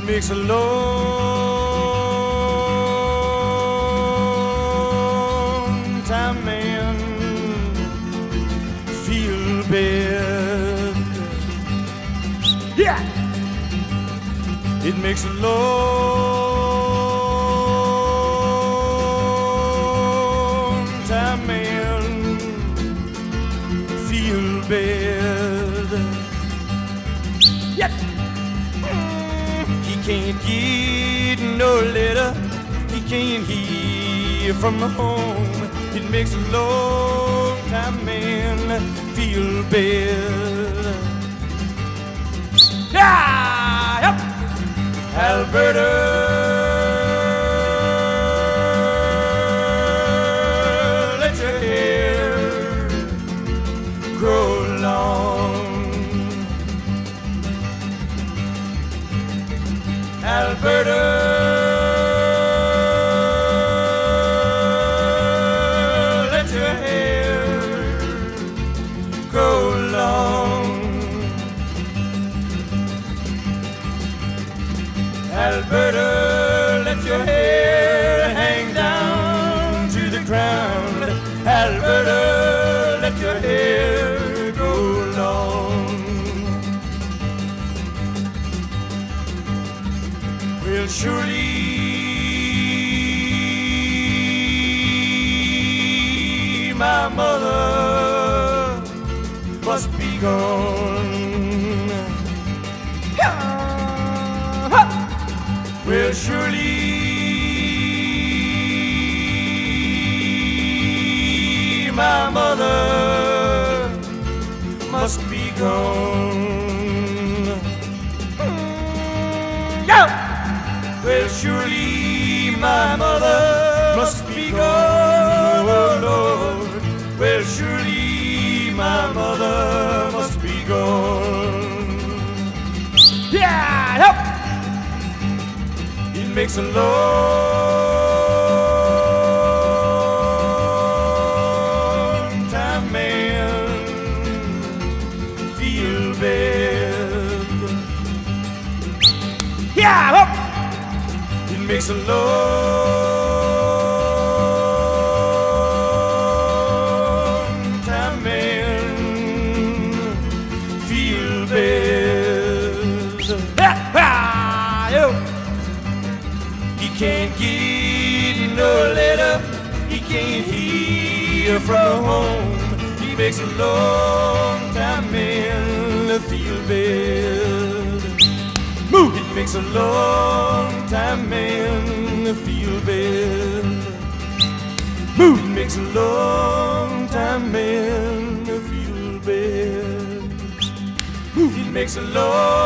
makes a long time man feel bad. Yeah, it makes a long time man feel bad. Yep. He can't get no letter, he can't hear from home. It makes a long time man feel bad. Yeah, yep. Alberta, let your hair grow long. Alberta, let your hair grow long. Alberta, let your hair hang down to the ground. Alberta, let your hair grow long. Well, surely my mother must be gone. Well, surely my mother must be gone. Yeah! Well, surely my mother must be gone, oh Lord. Well, surely my mother must be gone. Yeah, help! It makes a long time man feel bad. Yeah, help! It makes a long time man feel bad. Yo. He can't get no letter, he can't hear from home. He makes a long time man feel bad. Move! It makes a long time man feel bad. Move! It makes a long time man feel bad. Move! It makes a long